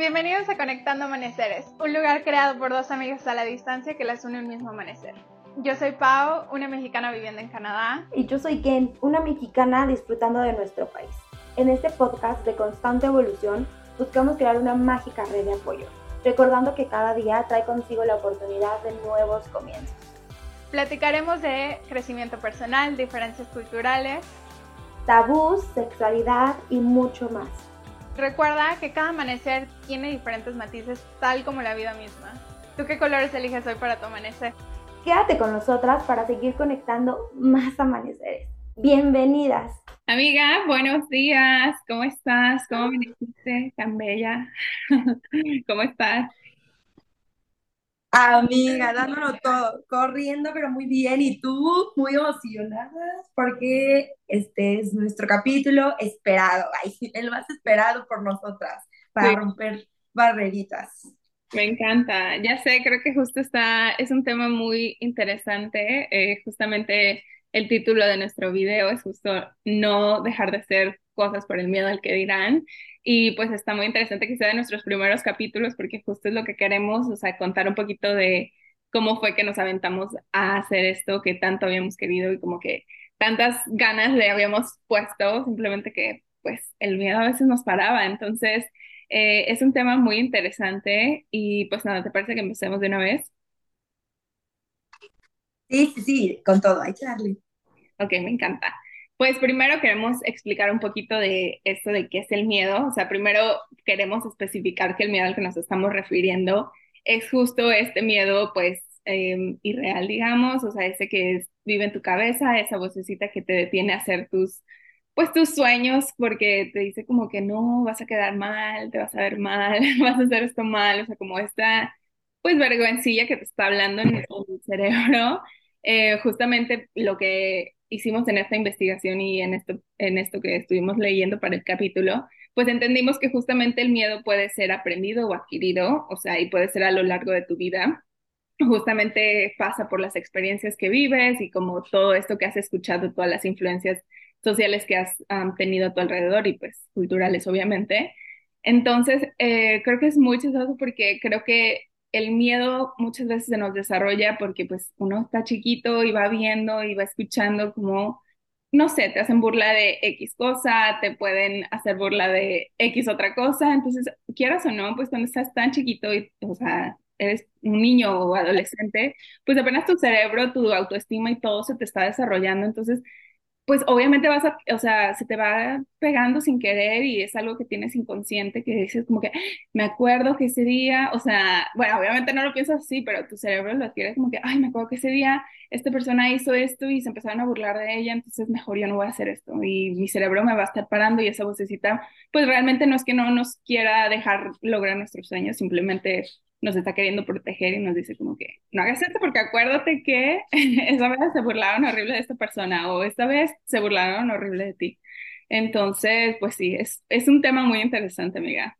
Bienvenidos a Conectando Amaneceres, un lugar creado por dos amigas a la distancia que las une un mismo amanecer. Yo soy Pau, una mexicana viviendo en Canadá. Y yo soy Ken, una mexicana disfrutando de nuestro país. En este podcast de constante evolución, buscamos crear una mágica red de apoyo, recordando que cada día trae consigo la oportunidad de nuevos comienzos. Platicaremos de crecimiento personal, diferencias culturales, tabús, sexualidad y mucho más. Recuerda que cada amanecer tiene diferentes matices, tal como la vida misma. ¿Tú qué colores eliges hoy para tu amanecer? Quédate con nosotras para seguir conectando más amaneceres. Bienvenidas. Amiga, buenos días. ¿Cómo estás? ¿Cómo amaneciste tan bella? ¿Cómo estás? Amiga, dándolo todo, corriendo, pero muy bien. Y tú, muy emocionada, porque este es nuestro capítulo esperado, ay, el más esperado por nosotras, para Sí, romper barreritas. me encanta. Ya sé, creo que justo es un tema muy interesante. Justamente el título de nuestro video es justo no dejar de hacer cosas por el miedo al que dirán. Y pues está muy interesante que sea de nuestros primeros capítulos porque justo es lo que queremos, o sea, contar un poquito de cómo fue que nos aventamos a hacer esto que tanto habíamos querido y como que tantas ganas le habíamos puesto, simplemente que pues el miedo a veces nos paraba. Entonces... es un tema muy interesante y pues nada, ¿te parece que empecemos de una vez? Sí, sí, sí, con todo, hay que darle. Ok, me encanta. Pues primero queremos explicar un poquito de esto de qué es el miedo. O sea, primero queremos especificar que el miedo al que nos estamos refiriendo es justo este miedo, pues, irreal, digamos, o sea, ese que vive en tu cabeza, esa vocecita que te detiene a hacer pues, tus sueños, porque te dice como que no, vas a quedar mal, te vas a ver mal, vas a hacer esto mal, o sea, como esta, pues, vergüencilla que te está hablando en el cerebro. Justamente lo que hicimos en esta investigación y en esto que estuvimos leyendo para el capítulo, pues entendimos que justamente el miedo puede ser aprendido o adquirido, o sea, y puede ser a lo largo de tu vida. Justamente pasa por las experiencias que vives y como todo esto que has escuchado, todas las influencias sociales que has tenido a tu alrededor y pues culturales, obviamente. Entonces, creo que es muy chistoso porque creo que el miedo muchas veces se nos desarrolla porque pues uno está chiquito y va viendo y va escuchando como, no sé, te hacen burla de X cosa, te pueden hacer burla de X otra cosa, entonces quieras o no, pues cuando estás tan chiquito y, o sea, eres un niño o adolescente, pues apenas tu cerebro, tu autoestima y todo se te está desarrollando, entonces pues obviamente o sea, se te va pegando sin querer y es algo que tienes inconsciente que dices como que "Ah, me acuerdo que ese día, o sea, bueno, obviamente no lo piensas así, pero tu cerebro lo adquiere como que, ay, me acuerdo que ese día esta persona hizo esto y se empezaron a burlar de ella, entonces mejor yo no voy a hacer esto y mi cerebro me va a estar parando y esa vocecita, pues realmente no es que no nos quiera dejar lograr nuestros sueños, simplemente nos está queriendo proteger y nos dice como que no hagas esto porque acuérdate que esa vez se burlaron horrible de esta persona o esta vez se burlaron horrible de ti. Entonces, pues sí, es un tema muy interesante, amiga.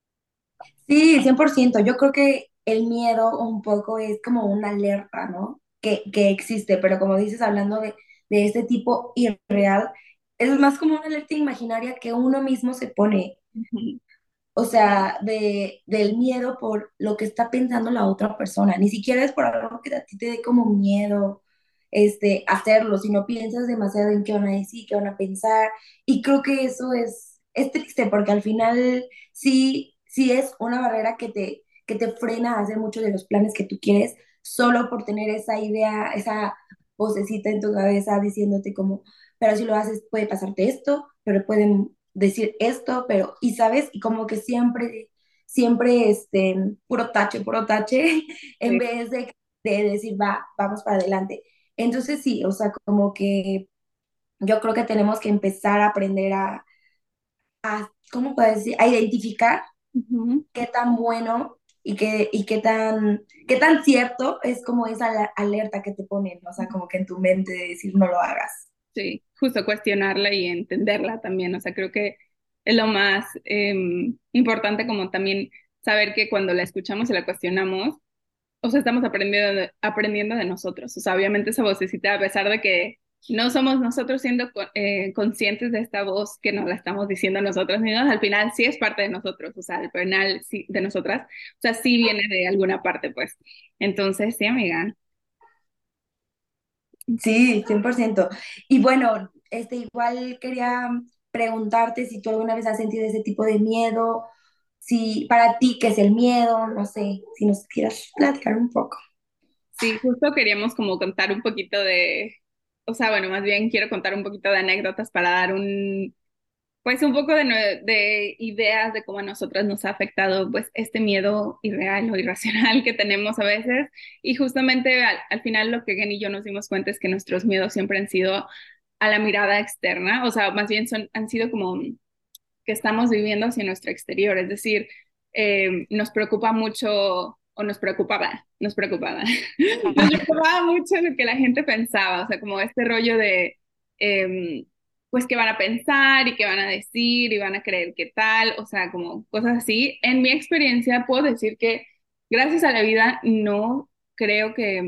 Sí, 100%. Yo creo que el miedo un poco es como una alerta, ¿no? Que existe, pero como dices, hablando de este tipo irreal, es más como una alerta imaginaria que uno mismo se pone. Ujú. O sea, del miedo por lo que está pensando la otra persona. Ni siquiera es por algo que a ti te dé como miedo hacerlo, sino piensas demasiado en qué van a decir, qué van a pensar. Y creo que eso es triste porque al final sí es una barrera que te frena a hacer muchos de los planes que tú quieres solo por tener esa idea, esa vocecita en tu cabeza diciéndote como, pero si lo haces puede pasarte esto, pero pueden decir esto, pero, y sabes, y como que siempre, puro tache, en Sí. vez de decir, va, vamos para adelante. Entonces sí, o sea, como que yo creo que tenemos que empezar a aprender ¿cómo puedo decir? A identificar Ujú. qué tan bueno y qué tan cierto es como esa alerta que te ponen, o sea, como que en tu mente de decir, no lo hagas. Sí, justo cuestionarla y entenderla también. O sea, creo que es lo más importante como también saber que cuando la escuchamos y la cuestionamos, o sea, estamos aprendiendo de nosotros. O sea, obviamente esa vocecita, a pesar de que no somos nosotros siendo conscientes de esta voz que nos la estamos diciendo a nosotros mismos, al final sí es parte de nosotros, o sea, al final sí, de nosotras, o sea, sí viene de alguna parte, pues. Entonces, sí, amiga. Sí, 100%. Y bueno, igual quería preguntarte si tú alguna vez has sentido ese tipo de miedo, si para ti qué es el miedo, no sé, si nos quieras platicar un poco. Sí, justo queríamos como contar un poquito de, o sea, bueno, más bien quiero contar un poquito de anécdotas para dar pues un poco de ideas de cómo a nosotras nos ha afectado pues este miedo irreal o irracional que tenemos a veces. Y justamente al final lo que Gen y yo nos dimos cuenta es que nuestros miedos siempre han sido a la mirada externa, o sea, más bien han sido como que estamos viviendo hacia nuestro exterior, es decir, nos preocupa mucho, o nos preocupaba, nos preocupaba mucho lo que la gente pensaba, o sea, como este rollo de, pues, qué van a pensar y qué van a decir y van a creer qué tal, o sea, como cosas así. En mi experiencia puedo decir que gracias a la vida no creo que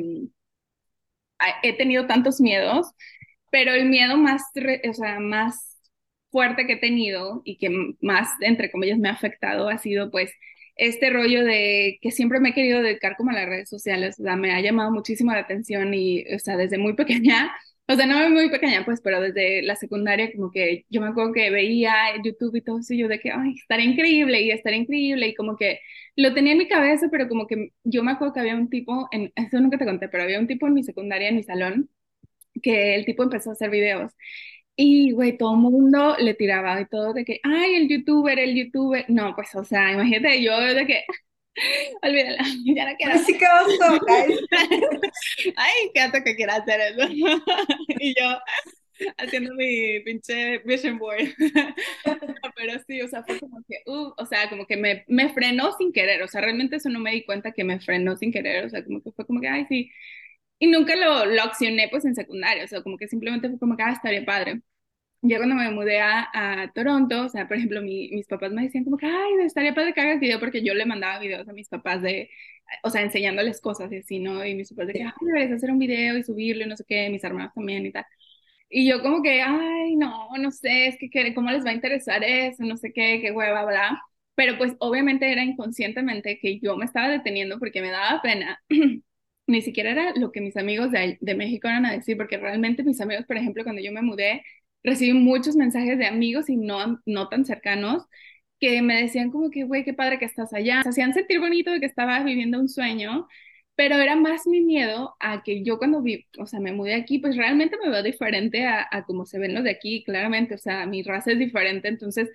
he tenido tantos miedos, pero el miedo más, o sea, más fuerte que he tenido y que más, entre comillas, me ha afectado ha sido pues este rollo de que siempre me he querido dedicar como a las redes sociales, o sea, me ha llamado muchísimo la atención y, o sea, desde muy pequeña, o sea, no muy pequeña pues, pero desde la secundaria como que yo me acuerdo que veía YouTube y todo eso y yo de que, ay, estaría increíble y como que lo tenía en mi cabeza, pero como que yo me acuerdo que había un tipo, eso nunca te conté, pero había un tipo en mi secundaria, en mi salón, que el tipo empezó a hacer videos. Y, güey, todo el mundo le tiraba y todo de que, ay, el youtuber. No, pues, o sea, imagínate, yo de que, olvídala, ya no quiero. Ay, sí, qué oso. Ay, Ay, qué hato que quiera hacer eso. Y yo haciendo mi pinche vision board. No, pero sí, o sea, fue como que, o sea, como que me frenó sin querer, o sea, realmente eso no me di cuenta que me frenó sin querer, o sea, como que fue como que, ay, sí. Y nunca lo accioné pues en secundaria, o sea, como que simplemente fue como que, estaría padre. Yo cuando me mudé a Toronto, o sea, por ejemplo, mis papás me decían como que, ay, estaría padre que hagas video, porque yo le mandaba videos a mis papás de, o sea, enseñándoles cosas y así, ¿no? Y mis papás de que, ay, deberías hacer un video y subirlo y no sé qué, mis hermanos también y tal. Y yo como que, ay, no, no sé, es que cómo les va a interesar eso, no sé qué hueva, bla. Pero pues obviamente era inconscientemente que yo me estaba deteniendo porque me daba pena. Ni siquiera era lo que mis amigos de México eran a decir, porque realmente mis amigos, por ejemplo, cuando yo me mudé, recibí muchos mensajes de amigos y no tan cercanos que me decían como que, güey, qué padre que estás allá. Se hacían sentir bonito de que estaba viviendo un sueño, pero era más mi miedo a que yo cuando o sea, me mudé aquí, pues realmente me veo diferente a cómo se ven los de aquí, claramente, o sea, mi raza es diferente, entonces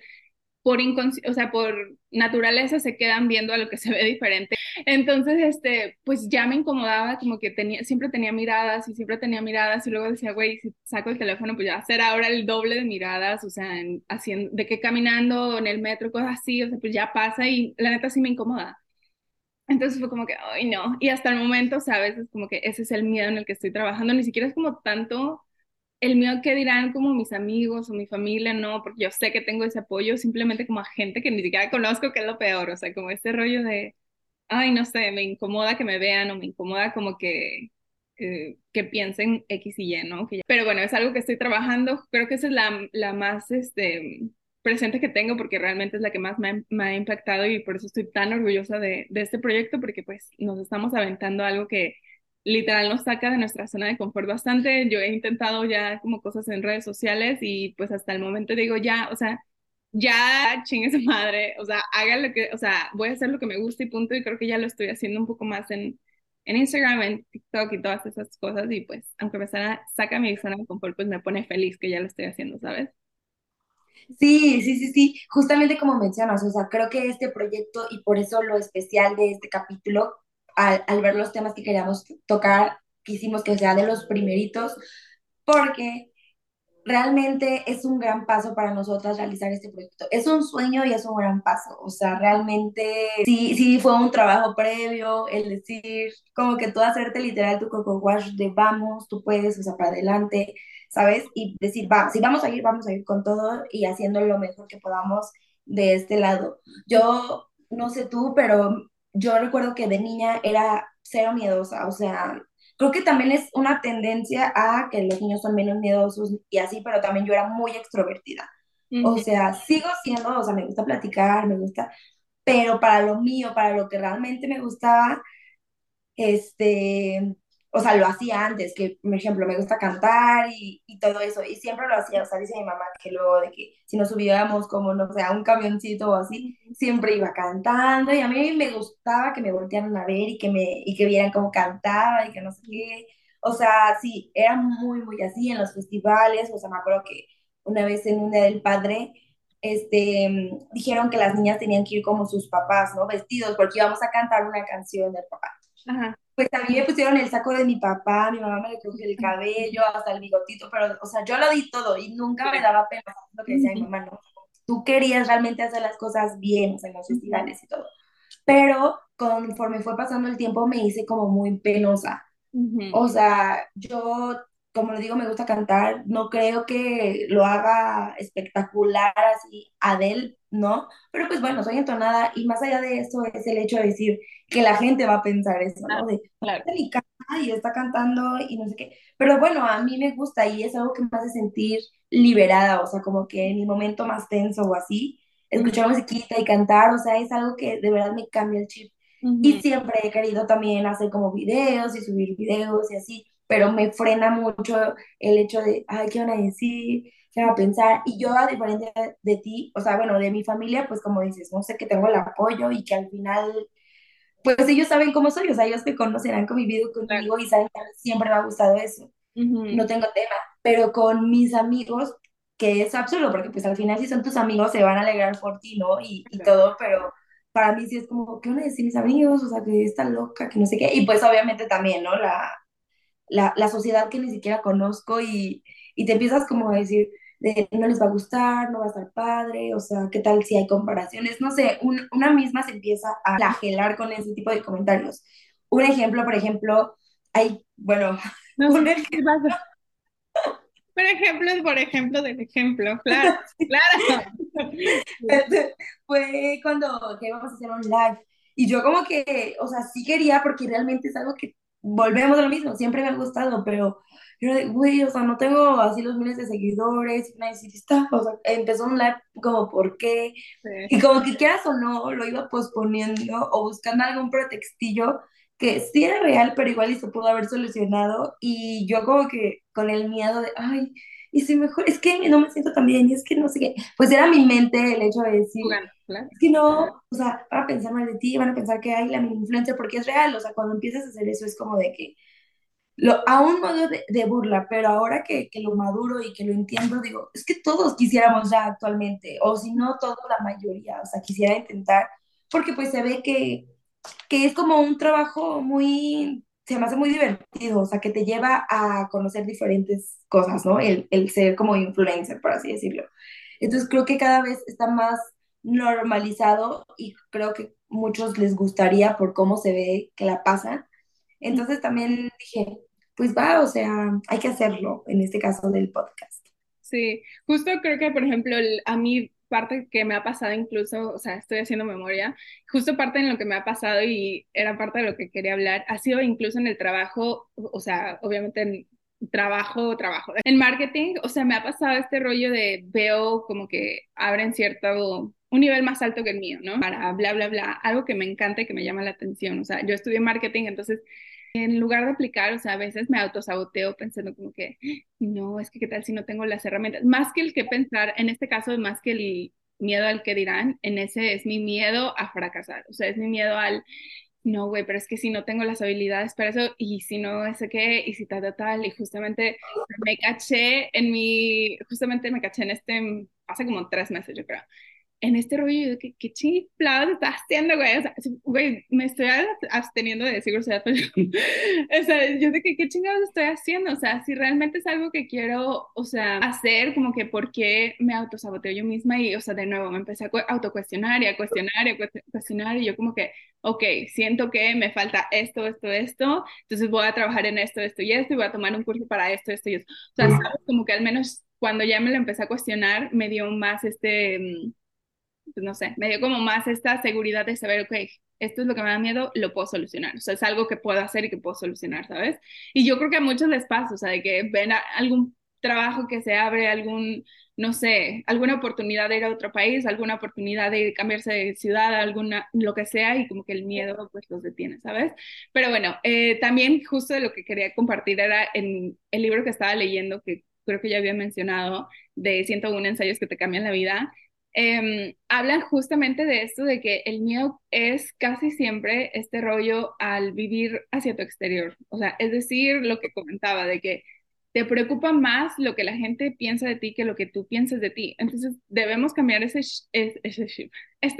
o sea, por naturaleza se quedan viendo a lo que se ve diferente. Entonces, pues ya me incomodaba, como que siempre tenía miradas y siempre tenía miradas y luego decía, güey, si saco el teléfono, pues ya va a ser ahora el doble de miradas, o sea, haciendo, de que caminando en el metro, cosas así, o sea, pues ya pasa y la neta sí me incomoda. Entonces fue como que, ay, no. Y hasta el momento, o sea, a veces como que ese es el miedo en el que estoy trabajando. Ni siquiera es como tanto el miedo que dirán como mis amigos o mi familia, no, porque yo sé que tengo ese apoyo, simplemente como a gente que ni siquiera conozco, que es lo peor. O sea, como este rollo de, ay, no sé, me incomoda que me vean o me incomoda como que piensen X y Y, ¿no? Pero bueno, es algo que estoy trabajando. Creo que esa es la más, presente que tengo porque realmente es la que más me ha impactado y por eso estoy tan orgullosa de este proyecto porque pues nos estamos aventando algo que literal nos saca de nuestra zona de confort bastante. Yo he intentado ya como cosas en redes sociales y pues hasta el momento digo ya, o sea, ya chingue su madre, o sea, haga lo que, o sea, voy a hacer lo que me gusta y punto y creo que ya lo estoy haciendo un poco más en Instagram, en TikTok y todas esas cosas y pues aunque saca mi zona de confort, pues me pone feliz que ya lo estoy haciendo, ¿sabes? sí, sí, sí, sí, justamente como mencionas, o sea, creo que este proyecto y por eso lo especial de este capítulo, al ver los temas que queríamos tocar, quisimos que sea de los primeritos, porque realmente es un gran paso para nosotras realizar este proyecto. Es un sueño y es un gran paso. O sea, realmente sí, sí fue un trabajo previo, el decir, como que tú hacerte literal tu coco wash de vamos, tú puedes, o sea, para adelante, ¿sabes? Y decir, va, si vamos a ir con todo y haciendo lo mejor que podamos de este lado. Yo no sé tú, pero yo recuerdo que de niña era cero miedosa, o sea, creo que también es una tendencia a que los niños son menos miedosos y así, pero también yo era muy extrovertida. O Ujú. sea, sigo siendo, o sea, me gusta platicar, me gusta, pero para lo mío, para lo que realmente me gustaba, este, o sea, lo hacía antes, que, por ejemplo, me gusta cantar y todo eso, y siempre lo hacía, o sea, dice mi mamá que luego de que si nos subíamos como, no sé, a un camioncito o así, siempre iba cantando, y a mí me gustaba que me voltearan a ver y que vieran cómo cantaba y que no sé qué, o sea, sí, era muy, muy así en los festivales, o sea, me acuerdo que una vez en un Día del Padre, dijeron que las niñas tenían que ir como sus papás, ¿no? Vestidos, porque íbamos a cantar una canción del papá. Ajá. Pues a mí me pusieron el saco de mi papá, mi mamá me le cogió el cabello, hasta el bigotito, pero, o sea, yo lo di todo y nunca me daba pena, lo que decía mi mamá, ¿no? Tú querías realmente hacer las cosas bien, o sea, en los festivales y todo. Pero conforme fue pasando el tiempo me hice como muy penosa. Ujú. O sea, yo, como le digo, me gusta cantar, no creo que lo haga espectacular así, Adele, ¿no? Pero pues bueno, soy entonada y más allá de eso es el hecho de decir que la gente va a pensar eso, Ah, ¿no? De, claro. y canta y está cantando y no sé qué. Pero bueno, a mí me gusta y es algo que me hace sentir liberada, o sea, como que en mi momento más tenso o así, Ujú. escuchar musiquita y cantar, o sea, es algo que de verdad me cambia el chip. Y Ujú. siempre he querido también hacer como videos y subir videos y así, pero me frena mucho el hecho de, ay, ¿qué van a decir? ¿Qué van a pensar? Y yo, a diferencia de ti, o sea, bueno, de mi familia, pues como dices, no sé, que tengo el apoyo y que al final, pues ellos saben cómo soy, o sea, ellos me conocen, han convivido Claro. conmigo y saben que a mí siempre me ha gustado eso, Ujú. no tengo tema, pero con mis amigos, que es absurdo, porque pues al final si son tus amigos se van a alegrar por ti, ¿no? Y todo, pero para mí sí es como, ¿qué van a decir mis amigos? O sea, que está loca, que no sé qué. Y pues obviamente también, ¿no? La sociedad que ni siquiera conozco y te empiezas como a decir, de, no les va a gustar, no va a estar padre, o sea, ¿qué tal si hay comparaciones? No sé, una misma se empieza a flagelar con ese tipo de comentarios. Un ejemplo, por ejemplo, hay, bueno, No sé un qué pasa. Por ejemplo del ejemplo, claro, claro. fue cuando que íbamos a hacer un live. Y yo como que, o sea, sí quería porque realmente es algo que volvemos a lo mismo, siempre me ha gustado, pero yo de, güey, o sea, no tengo así los miles de seguidores, y nadie dice, está, o sea, empezó un live como, ¿por qué? Sí. Y como que quieras o no, lo iba posponiendo o buscando algún pretextillo que sí era real, pero igual y se pudo haber solucionado. Y yo como que con el miedo de, ay, y si mejor, es que no me siento tan bien, y es que no sé qué, pues era mi mente el hecho de decir, Jugando, claro. es que no, o sea, van a pensar mal de ti, van a pensar que hay la mini influencer, porque es real, o sea, cuando empiezas a hacer eso es como de que, a un modo de burla, pero ahora que lo maduro y que lo entiendo, digo, es que todos quisiéramos ya actualmente, o si no todos, la mayoría, o sea, quisiera intentar, porque pues se ve que es como un trabajo muy, se me hace muy divertido, o sea, que te lleva a conocer diferentes cosas, ¿no? El ser como influencer, por así decirlo. Entonces creo que cada vez está más normalizado y creo que muchos les gustaría por cómo se ve que la pasan. Entonces también dije, pues va, o sea, hay que hacerlo, en este caso del podcast. Sí, justo creo que, por ejemplo, a mí parte que me ha pasado incluso, o sea, estoy haciendo memoria, justo parte en lo que me ha pasado y era parte de lo que quería hablar, ha sido incluso en el trabajo, o sea, obviamente en trabajo, en marketing, o sea, me ha pasado este rollo de veo como que abren cierto, un nivel más alto que el mío, ¿no? Para bla, bla, bla, algo que me encanta y que me llama la atención, o sea, yo estudié marketing, entonces en lugar de aplicar, o sea, a veces me autosaboteo pensando como que, no, es que qué tal si no tengo las herramientas. Más que el que pensar, en este caso, más que el miedo al que dirán, en ese es mi miedo a fracasar. O sea, es mi miedo al, no, güey, pero es que si no tengo las habilidades para eso, y si no sé qué, y si tal, y justamente justamente me caché en hace como 3 meses, yo creo en este rollo de que qué chiflados estás haciendo, güey. O sea, güey, me estoy absteniendo de decir groserías, pero o sea, yo de que qué chingados estoy haciendo. O sea, si realmente es algo que quiero, o sea, hacer, como que por qué me autosaboteo yo misma y, o sea, de nuevo me empecé a autocuestionar y a cuestionar y a cuestionar y yo como que, ok, siento que me falta esto, entonces voy a trabajar en esto y esto y voy a tomar un curso para esto y esto. O sea, sabes, como que al menos cuando ya me lo empecé a cuestionar, me dio más pues no sé, me dio como más esta seguridad de saber, ok, esto es lo que me da miedo, lo puedo solucionar. O sea, es algo que puedo hacer y que puedo solucionar, ¿sabes? Y yo creo que a muchos les pasa, o sea, de que ven algún trabajo que se abre, algún, no sé, alguna oportunidad de ir a otro país, alguna oportunidad de cambiarse de ciudad, alguna, lo que sea, y como que el miedo pues los detiene, ¿sabes? Pero bueno, también justo de lo que quería compartir era en el libro que estaba leyendo, que creo que ya había mencionado, de 101 ensayos que te cambian la vida. Hablan justamente de esto, de que el miedo es casi siempre este rollo al vivir hacia tu exterior. O sea, es decir, lo que comentaba, de que te preocupa más lo que la gente piensa de ti que lo que tú piensas de ti. Entonces, debemos cambiar ese chip.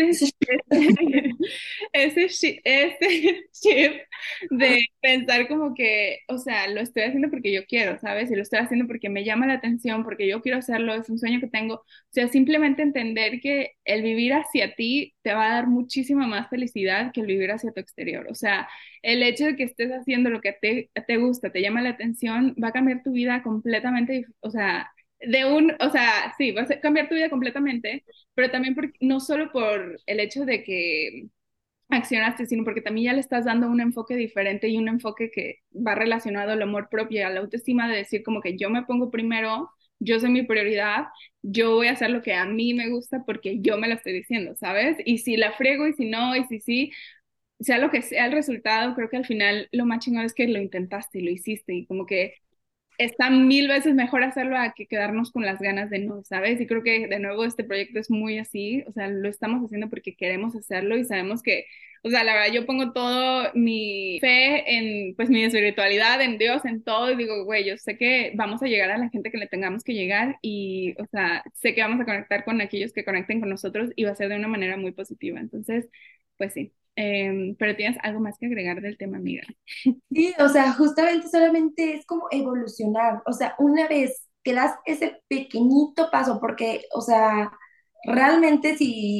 Este chip de pensar como que, o sea, lo estoy haciendo porque yo quiero, ¿sabes? Y lo estoy haciendo porque me llama la atención, porque yo quiero hacerlo, es un sueño que tengo. O sea, simplemente entender que el vivir hacia ti te va a dar muchísima más felicidad que el vivir hacia tu exterior. O sea, el hecho de que estés haciendo lo que te gusta, te llama la atención, va a cambiar tu vida completamente, o sea, o sea, sí, va a cambiar tu vida completamente, pero también no solo por el hecho de que accionaste, sino porque también ya le estás dando un enfoque diferente y un enfoque que va relacionado al amor propio y a la autoestima de decir como que yo me pongo primero, yo soy mi prioridad, yo voy a hacer lo que a mí me gusta porque yo me lo estoy diciendo, ¿sabes? Y si la friego y si no, y si sí, sea lo que sea el resultado, creo que al final lo más chingón es que lo intentaste y lo hiciste y como que está mil veces mejor hacerlo a que quedarnos con las ganas de no, ¿sabes? Y creo que de nuevo este proyecto es muy así, o sea, lo estamos haciendo porque queremos hacerlo y sabemos que, o sea, la verdad yo pongo todo mi fe en, pues, mi espiritualidad, en Dios, en todo, y digo, güey, yo sé que vamos a llegar a la gente que le tengamos que llegar y, o sea, sé que vamos a conectar con aquellos que conecten con nosotros y va a ser de una manera muy positiva. Entonces, pues sí. Pero tienes algo más que agregar del tema, amiga. Sí, o sea, justamente solamente es como evolucionar, o sea, una vez que das ese pequeñito paso, porque, o sea, realmente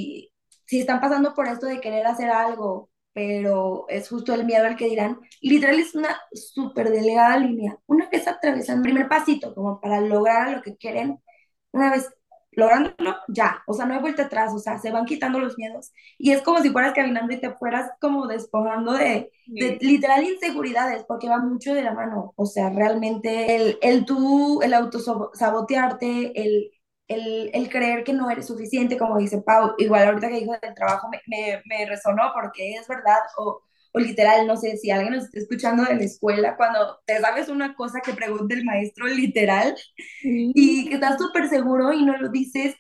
si están pasando por esto de querer hacer algo, pero es justo el miedo al que dirán, literal es una súper delgada línea. Una vez atravesan el primer pasito como para lograr lo que quieren, una vez lográndolo, ya, o sea, no hay vuelta atrás, o sea, se van quitando los miedos y es como si fueras caminando y te fueras como despojando de Sí. literal inseguridades, porque va mucho de la mano, o sea, realmente el autosabotearte, el creer que no eres suficiente, como dice Pau, igual ahorita que dijo del trabajo me resonó porque es verdad, o literal, no sé, si alguien nos está escuchando de la escuela, cuando te sabes una cosa que pregunta el maestro literal Sí. y que estás súper seguro y no lo dices,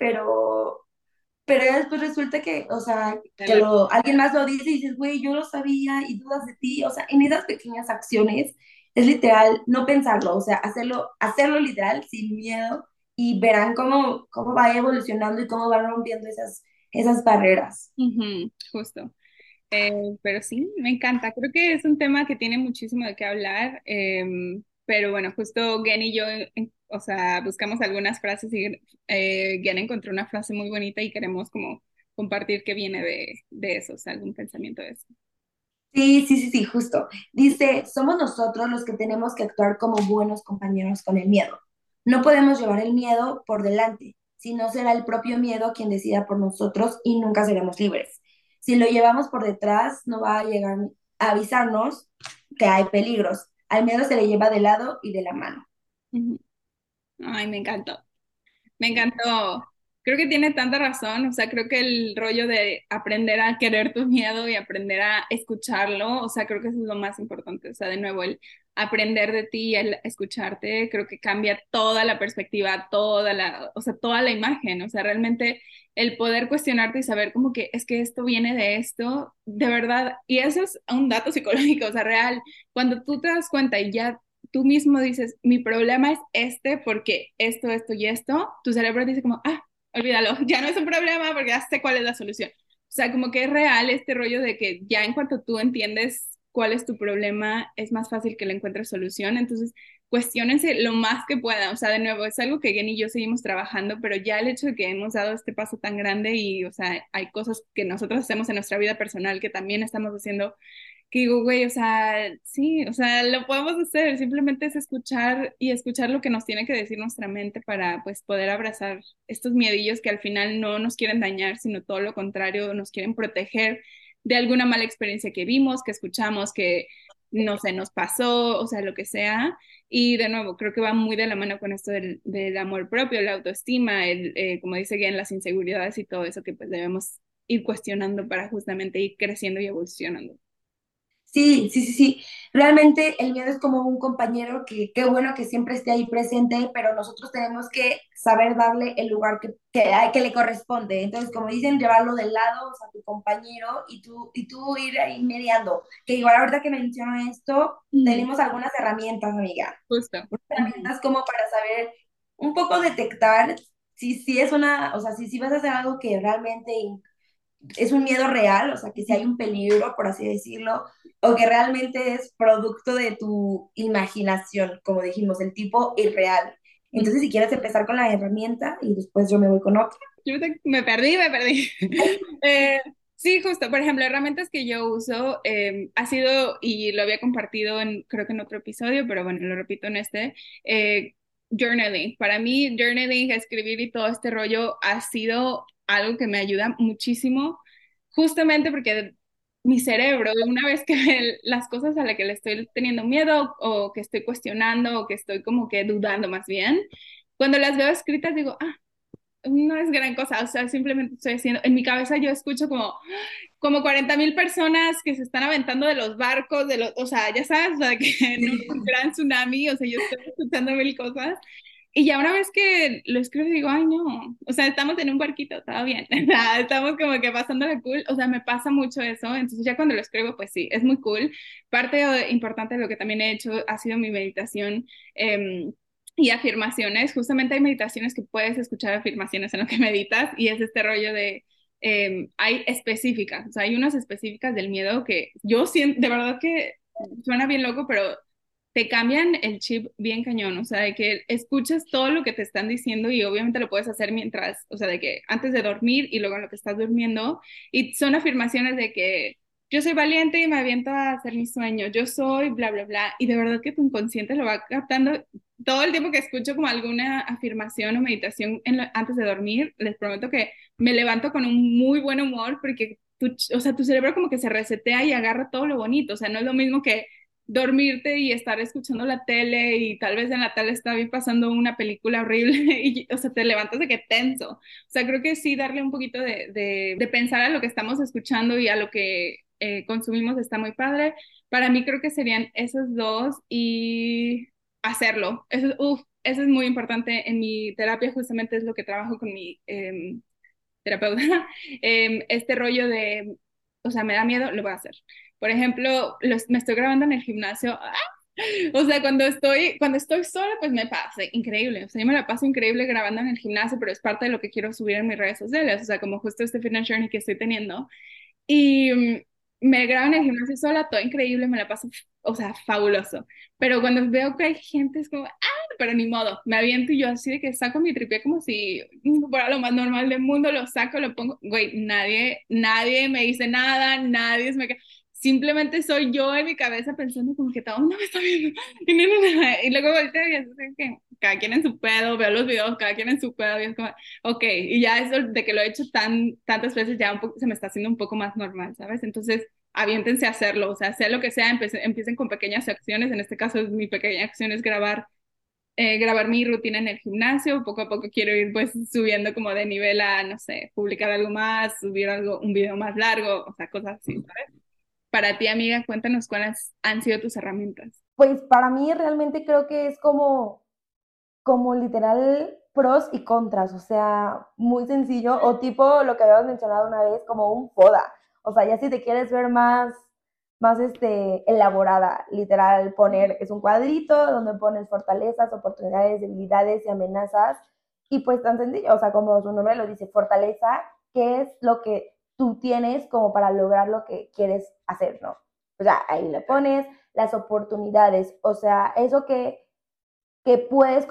pero ya después resulta que, o sea, alguien más lo dice y dices, güey, yo lo sabía y dudas de ti, o sea, en esas pequeñas acciones es literal no pensarlo, o sea, hacerlo literal sin miedo y verán cómo va evolucionando y cómo van rompiendo esas barreras. Ujú, justo. Pero sí, me encanta. Creo que es un tema que tiene muchísimo de qué hablar. Pero bueno, justo Gen y yo, o sea, buscamos algunas frases y Gen encontró una frase muy bonita y queremos como compartir que viene de eso, o sea, algún pensamiento de eso. Sí, sí, sí, sí, justo. Dice, somos nosotros los que tenemos que actuar como buenos compañeros con el miedo. No podemos llevar el miedo por delante, si no será el propio miedo quien decida por nosotros y nunca seremos libres. Si lo llevamos por detrás, no va a llegar a avisarnos que hay peligros. Al miedo se le lleva de lado y de la mano. Ujú. Ay, me encantó. Me encantó. Creo que tiene tanta razón, o sea, creo que el rollo de aprender a querer tu miedo y aprender a escucharlo, o sea, creo que eso es lo más importante, o sea, de nuevo, el aprender de ti, el escucharte, creo que cambia toda la perspectiva, o sea, toda la imagen, o sea, realmente el poder cuestionarte y saber como que es que esto viene de esto, de verdad, y eso es un dato psicológico, o sea, real, cuando tú te das cuenta y ya tú mismo dices, mi problema es este porque esto y esto, tu cerebro dice como, ah, olvídalo, ya no es un problema porque ya sé cuál es la solución. O sea, como que es real este rollo de que ya en cuanto tú entiendes cuál es tu problema, es más fácil que le encuentres solución. Entonces, cuestionense lo más que puedan. O sea, de nuevo, es algo que Gen y yo seguimos trabajando, pero ya el hecho de que hemos dado este paso tan grande y, o sea, hay cosas que nosotros hacemos en nuestra vida personal que también estamos haciendo que digo, güey, o sea, sí, o sea, lo podemos hacer, simplemente es escuchar y escuchar lo que nos tiene que decir nuestra mente para pues poder abrazar estos miedillos que al final no nos quieren dañar, sino todo lo contrario, nos quieren proteger de alguna mala experiencia que vimos, que escuchamos, que no sé, nos pasó, o sea, lo que sea. Y de nuevo, creo que va muy de la mano con esto del amor propio, la autoestima, como dice Guian, las inseguridades y todo eso que pues debemos ir cuestionando para justamente ir creciendo y evolucionando. Sí, sí, sí, sí. Realmente el miedo es como un compañero que qué bueno que siempre esté ahí presente, pero nosotros tenemos que saber darle el lugar que le corresponde. Entonces, como dicen, llevarlo del lado, o sea, tu compañero, y tú ir ahí mediando. Que igual ahorita que menciono esto, Ujú, tenemos algunas herramientas, amiga. justo. Unas Ujú, herramientas como para saber un poco detectar si es una, o sea, si vas a hacer algo que realmente es un miedo real, o sea, que si hay un peligro, por así decirlo, o que realmente es producto de tu imaginación, como dijimos, el tipo irreal. ujú. Entonces, si quieres empezar con la herramienta y después yo me voy con otra. Me perdí, me perdí. Eh, sí, justo, por ejemplo, herramientas que yo uso ha sido, y lo había compartido en, creo que en otro episodio, pero bueno, lo repito en este, journaling. Para mí, journaling, escribir y todo este rollo ha sido algo que me ayuda muchísimo, justamente porque mi cerebro, una vez que las cosas a las que le estoy teniendo miedo o que estoy cuestionando o que estoy como que dudando más bien, cuando las veo escritas digo, ah, no es gran cosa, o sea, simplemente estoy haciendo, en mi cabeza yo escucho como 40,000 personas que se están aventando de los barcos, o sea, ya sabes, o sea, que en un gran tsunami, o sea, yo estoy escuchando mil cosas. Y ya una vez que lo escribo digo, ay no, o sea, estamos en un barquito, todo bien, o sea, estamos como que pasándola cool, o sea, me pasa mucho eso, entonces ya cuando lo escribo, pues sí, es muy cool. Parte importante de lo que también he hecho ha sido mi meditación. Y afirmaciones, justamente hay meditaciones que puedes escuchar afirmaciones en lo que meditas y es este rollo de, hay específicas, o sea, hay unas específicas del miedo que yo siento, de verdad que suena bien loco, pero te cambian el chip bien cañón, o sea, de que escuchas todo lo que te están diciendo y obviamente lo puedes hacer mientras, o sea, de que antes de dormir y luego en lo que estás durmiendo, y son afirmaciones de que yo soy valiente y me aviento a hacer mi sueño, yo soy bla, bla, bla, y de verdad que tu inconsciente lo va captando todo el tiempo que escucho como alguna afirmación o meditación antes de dormir, les prometo que me levanto con un muy buen humor porque o sea, tu cerebro como que se resetea y agarra todo lo bonito, o sea, no es lo mismo que dormirte y estar escuchando la tele y tal vez en la tele está bien pasando una película horrible y, o sea, te levantas de que tenso. O sea, creo que sí darle un poquito de pensar a lo que estamos escuchando y a lo que consumimos está muy padre. Para mí creo que serían esos dos y hacerlo. Eso es muy importante en mi terapia, justamente es lo que trabajo con mi terapeuta. Este rollo de, o sea, me da miedo, lo voy a hacer. Por ejemplo, me estoy grabando en el gimnasio. O sea, cuando estoy sola, pues me pasa increíble. O sea, yo me la paso increíble grabando en el gimnasio, pero es parte de lo que quiero subir en mis redes sociales. O sea, como justo este fitness journey que estoy teniendo. Y me grabo en el gimnasio sola, todo increíble, me la paso, o sea, fabuloso. Pero cuando veo que hay gente, es como, ah, pero ni modo, me aviento y yo así de que saco mi tripié como si fuera lo más normal del mundo, lo saco, lo pongo, güey, nadie me dice nada, nadie me... Simplemente soy yo en mi cabeza pensando como que todo el mundo me está viendo. Y, y luego volteo y así que cada quien en su pedo, veo los videos, cada quien en su pedo, y es como, ok, y ya eso de que lo he hecho tantas veces ya se me está haciendo un poco más normal, ¿sabes? Entonces, aviéntense a hacerlo, o sea, sea lo que sea, empiecen con pequeñas acciones, en este caso mi pequeña acción es grabar mi rutina en el gimnasio, poco a poco quiero ir pues subiendo como de nivel a, no sé, publicar algo más, subir un video más largo, o sea, cosas así, ¿sabes? Para ti, amiga, cuéntanos cuáles han sido tus herramientas. Pues para mí realmente creo que es como literal pros y contras, o sea, muy sencillo, o tipo lo que habíamos mencionado una vez, como un FODA, o sea, ya si te quieres ver más elaborada, literal, es un cuadrito donde pones fortalezas, oportunidades, debilidades y amenazas, y pues tan sencillo, o sea, como su nombre lo dice, fortaleza, ¿qué es lo que tú tienes como para lograr lo que quieres hacer, ¿no? O sea, ahí le pones las oportunidades, o sea, eso que puedes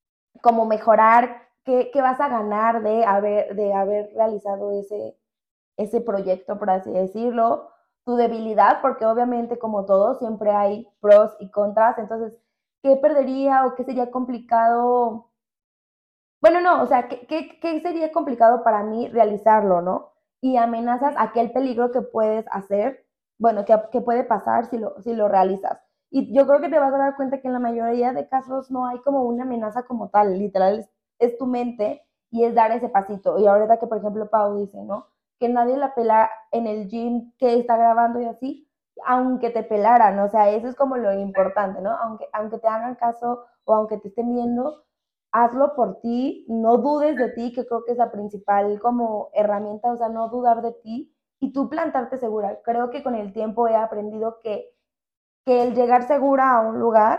como mejorar, qué vas a ganar de haber realizado ese proyecto, por así decirlo, tu debilidad, porque obviamente como todo siempre hay pros y contras, entonces, ¿qué perdería o qué sería complicado? Bueno, no, o sea, ¿qué sería complicado para mí realizarlo, no? Y amenazas aquel peligro que puedes hacer, bueno, que puede pasar si lo realizas. Y yo creo que te vas a dar cuenta que en la mayoría de casos no hay como una amenaza como tal, literal, es tu mente y es dar ese pasito. Y ahorita que, por ejemplo, Pau dice, ¿no? Que nadie la pela en el gym que está grabando y así, aunque te pelaran, o sea, eso es como lo importante, ¿no? Aunque te hagan caso o aunque te estén viendo, hazlo por ti, no dudes de ti, que creo que es la principal como herramienta, o sea, no dudar de ti y tú plantarte segura. Creo que con el tiempo he aprendido que el llegar segura a un lugar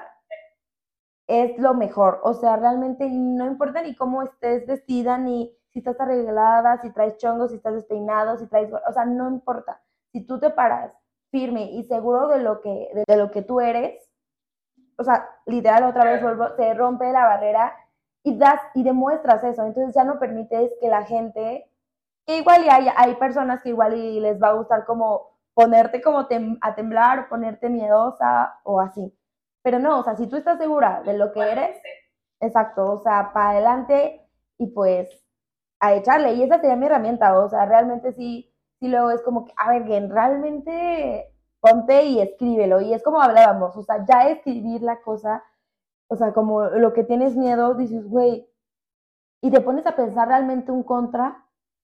es lo mejor, o sea, realmente no importa ni cómo estés vestida, ni si estás arreglada, si traes chongos, si estás despeinado, si traes, o sea, no importa. Si tú te paras firme y seguro de lo que tú eres, o sea, literal otra vez vuelvo, se rompe la barrera y demuestras eso. Entonces ya no permites que la gente, que igual y hay personas que igual y les va a gustar como ponerte como a temblar o ponerte miedosa o así. Pero no, o sea, si tú estás segura de lo que eres, exacto, o sea, para adelante y pues a echarle. Y esa sería mi herramienta, o sea, realmente sí, sí luego es como que, a ver, Gen, realmente ponte y escríbelo. Y es como hablábamos, o sea, ya escribir la cosa, o sea, como lo que tienes miedo, dices, güey, y te pones a pensar realmente un contra,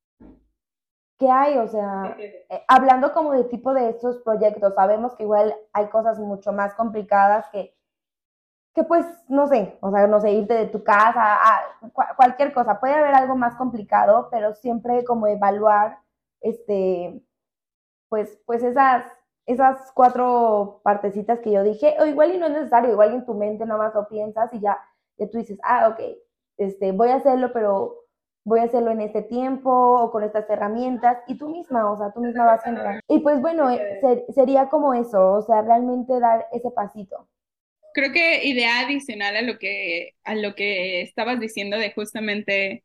¿qué hay? O sea, hablando como de tipo de estos proyectos, sabemos que igual hay cosas mucho más complicadas que pues, no sé, o sea, no sé, irte de tu casa, cualquier cosa, puede haber algo más complicado, pero siempre como evaluar, este, pues esas cuatro partecitas que yo dije, o igual y no es necesario, igual en tu mente nomás lo piensas y ya tú dices, ok, voy a hacerlo, pero voy a hacerlo en este tiempo o con estas herramientas y tú misma, o sea, tú misma vas generando. Y pues bueno, sería como eso, o sea, realmente dar ese pasito. Creo que idea adicional a lo que estabas diciendo de justamente,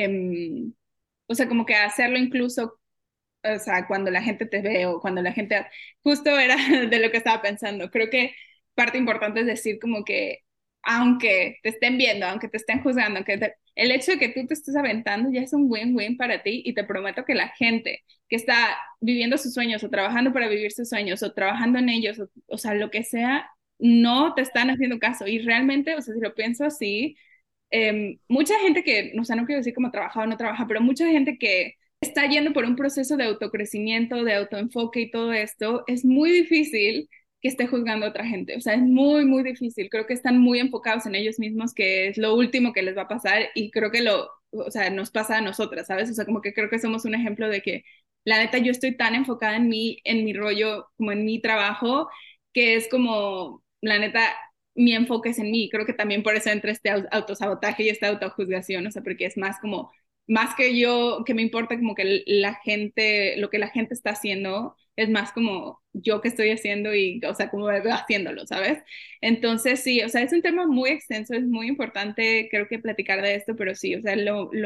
o sea, como que hacerlo incluso, o sea, cuando la gente te ve o cuando la gente, justo era de lo que estaba pensando. Creo que parte importante es decir como que aunque te estén viendo, aunque te estén juzgando, el hecho de que tú te estés aventando ya es un win-win para ti y te prometo que la gente que está viviendo sus sueños o trabajando para vivir sus sueños o trabajando en ellos, o sea, lo que sea, no te están haciendo caso. Y realmente, o sea, si lo pienso así, mucha gente que, o sea, no quiero decir como trabaja o no trabaja, pero mucha gente que está yendo por un proceso de autocrecimiento, de autoenfoque y todo esto, es muy difícil que esté juzgando a otra gente. O sea, es muy, muy difícil. Creo que están muy enfocados en ellos mismos, que es lo último que les va a pasar y creo que o sea, nos pasa a nosotras, ¿sabes? O sea, como que creo que somos un ejemplo de que la neta yo estoy tan enfocada en mi rollo, como en mi trabajo, que es como, la neta, mi enfoque es en mí. Creo que también por eso entra este autosabotaje y esta autojuzgación, o sea, porque es más como, más que yo, que me importa como que la gente, lo que la gente está haciendo, es más como yo que estoy haciendo y, o sea, como haciéndolo, ¿sabes? Entonces, sí, o sea, es un tema muy extenso, es muy importante, creo que platicar de esto, pero sí, o sea,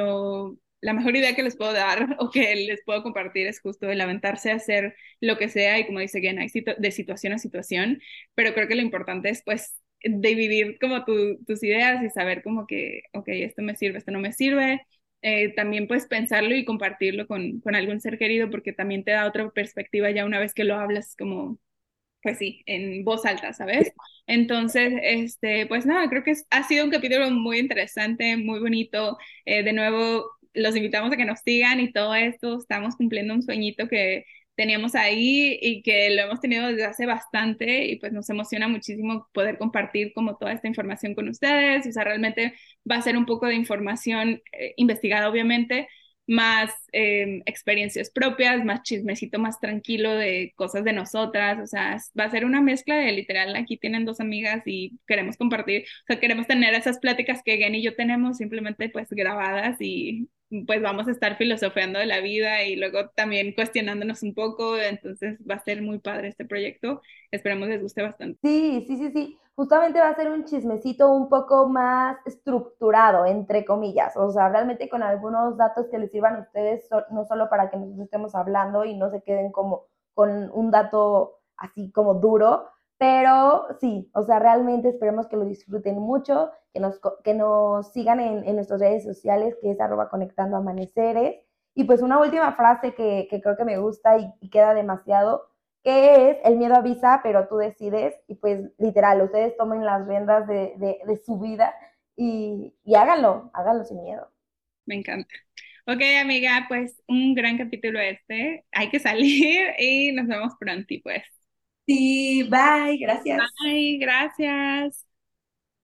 la mejor idea que les puedo dar o que les puedo compartir es justo el aventarse a hacer lo que sea y como dice Gen, hay de situación a situación, pero creo que lo importante es pues dividir como tus ideas y saber como que, ok, esto me sirve, esto no me sirve. También pues pensarlo y compartirlo con algún ser querido porque también te da otra perspectiva ya una vez que lo hablas como, pues sí, en voz alta, ¿sabes? Entonces, pues nada, creo que ha sido un capítulo muy interesante, muy bonito. De nuevo, los invitamos a que nos sigan y todo esto. Estamos cumpliendo un sueñito que teníamos ahí y que lo hemos tenido desde hace bastante y pues nos emociona muchísimo poder compartir como toda esta información con ustedes. O sea, realmente va a ser un poco de información investigada, obviamente, más experiencias propias, más chismecito más tranquilo de cosas de nosotras, o sea, va a ser una mezcla de literal, aquí tienen dos amigas y queremos compartir, o sea, queremos tener esas pláticas que Gen y yo tenemos simplemente pues grabadas y pues vamos a estar filosofeando de la vida y luego también cuestionándonos un poco, entonces va a ser muy padre este proyecto, esperemos les guste bastante. Sí, sí, sí, sí. justamente va a ser un chismecito un poco más estructurado, entre comillas, o sea, realmente con algunos datos que les sirvan a ustedes, no solo para que nos estemos hablando y no se queden como con un dato así como duro, pero sí, o sea, realmente esperemos que lo disfruten mucho, que nos sigan en nuestras redes sociales, que es @conectando amaneceres. Y pues una última frase que creo que me gusta y queda demasiado, que es el miedo avisa, pero tú decides, y pues literal, ustedes tomen las riendas de su vida y háganlo sin miedo. Me encanta. Ok, amiga, pues un gran capítulo este. Hay que salir y nos vemos pronto, pues. Sí, bye, gracias. Ay, gracias.